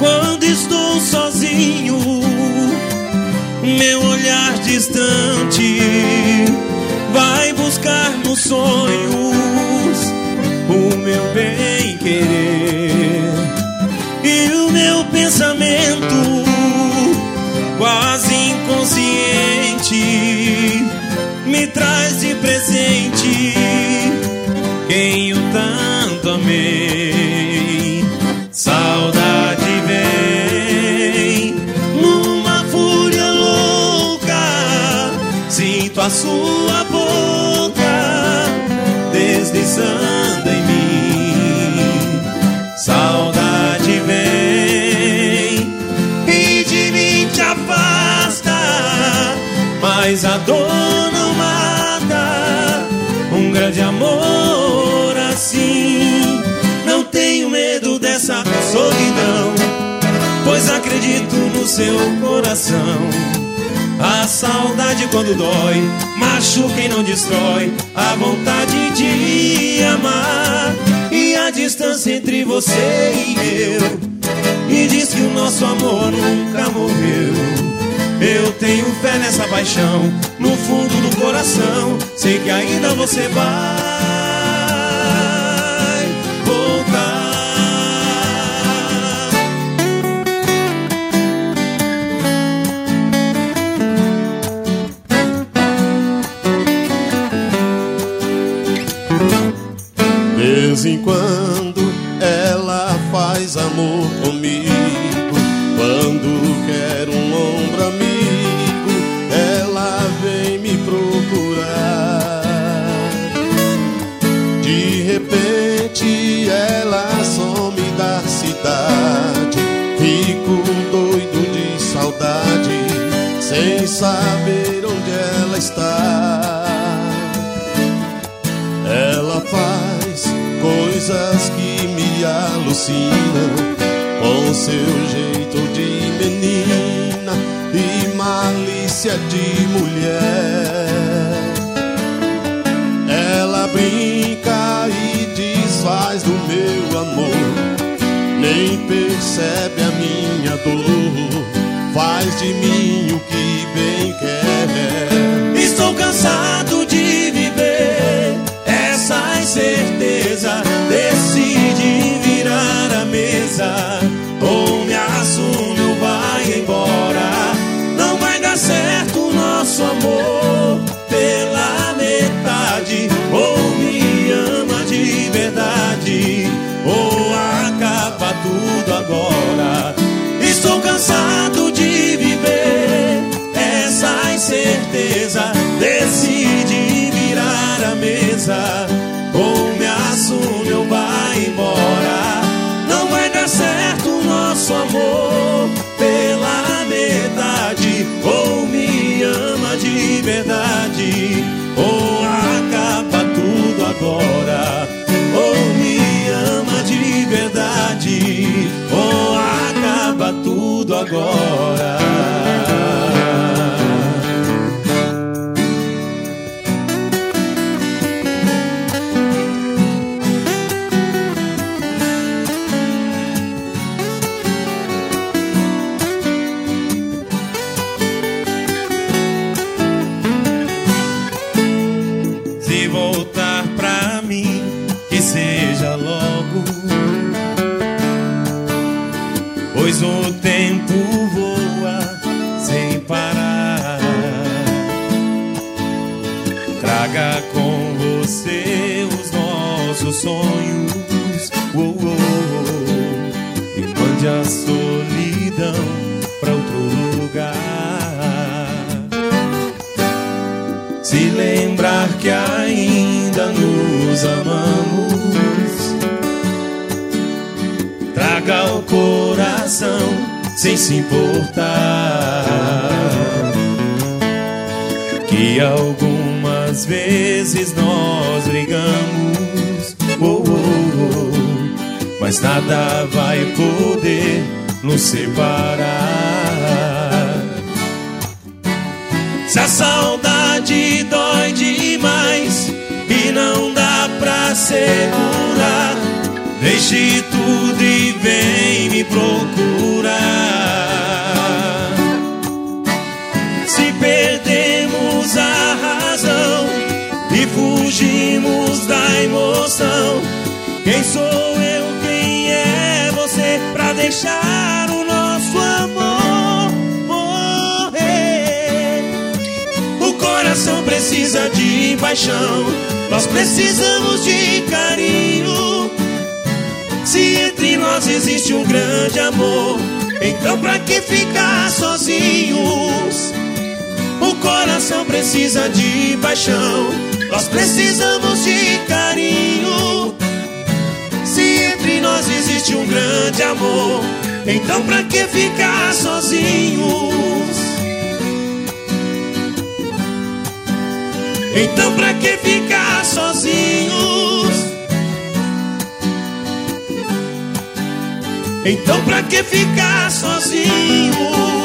Quando estou sozinho, meu olhar distante vai buscar nos sonhos o meu bem-querer. E o meu pensamento, quase inconsciente, me traz de presente quem eu tanto amei. Saudade vem numa fúria louca, sinto a sua boca deslizando em mim. Saudade vem e de mim te afasta, mas a dor não mata um grande amor assim. Não tenho medo dessa solidão, pois acredito no seu coração. A saudade quando dói machuca e não destrói a vontade de amar. E a distância entre você e eu me diz que o nosso amor nunca morreu. Eu tenho fé nessa paixão, no fundo do coração, sei que ainda você vai voltar. De vez em quando ela faz amor comigo. Quando quer um ombro amigo, ela vem me procurar. De repente ela some da cidade. Fico doido de saudade, sem saber onde ela está. Ela faz coisas que me alucinam, com seu jeito de menina e malícia de mulher. Ela brinca e desfaz do meu amor, nem percebe a minha dor, faz de mim o que bem quer. Estou cansado de viver essa incerteza, decide virar a mesa, ou me assume ou vai embora. Não vai dar certo o nosso amor pela metade, ou me ama de verdade, ou acaba tudo agora. Estou cansado de viver essa incerteza, decide virar a mesa, ou me assume ou vai embora. Não vai dar certo o nosso amor pela metade, ou me ama de verdade, ou acaba tudo agora. Ou me ama de verdade, ou acaba tudo agora. Se voltar pra mim, que seja logo, pois o tempo voa sem parar. Traga com você os nossos sonhos, e mande a solidão pra outro lugar. Se lembrar que ainda nos amamos, traga o coração sem se importar, que algumas vezes nós brigamos, mas nada vai poder nos separar. Se a saudade dói demais e não dá pra segurar, deixe tudo e vem me procurar. sou eu, quem é você pra deixar o nosso amor morrer? O coração precisa de paixão, nós precisamos de carinho. Se entre nós existe um grande amor, então pra que ficar sozinhos? O coração precisa de paixão, nós precisamos de carinho. Se entre nós existe um grande amor, então pra que ficar sozinhos? Então pra que ficar sozinhos? Então pra que ficar sozinhos?